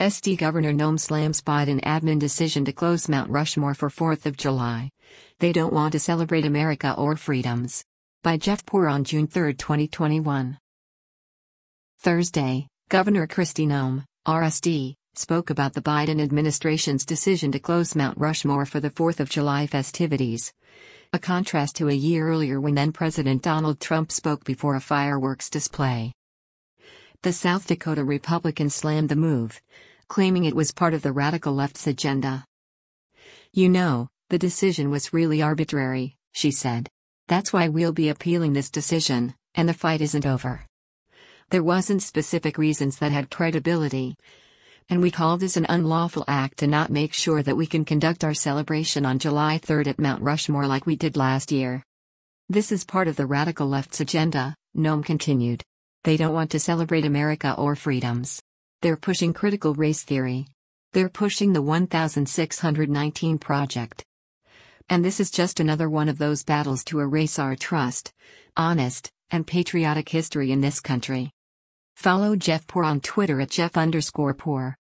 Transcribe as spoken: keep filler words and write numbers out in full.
S D Governor Noam slams Biden admin decision to close Mount Rushmore for fourth of July. They don't want to celebrate America or freedoms. By Jeff Poor on June third, twenty twenty-one. Thursday, Governor Kristi Noem, R S D, spoke about the Biden administration's decision to close Mount Rushmore for the fourth of July festivities. A contrast to a year earlier when then-President Donald Trump spoke before a fireworks display. The South Dakota Republican slammed the move, claiming it was part of the radical left's agenda. "You know, the decision was really arbitrary," she said. "That's why we'll be appealing this decision, and the fight isn't over. There wasn't specific reasons that had credibility. And we call this an unlawful act to not make sure that we can conduct our celebration on July third at Mount Rushmore like we did last year. This is part of the radical left's agenda," Noem continued. "They don't want to celebrate America or freedoms. They're pushing critical race theory. They're pushing the one thousand six hundred nineteen Project. And this is just another one of those battles to erase our trust, honest, and patriotic history in this country." Follow Jeff Poor on Twitter at Jeff underscore Poor.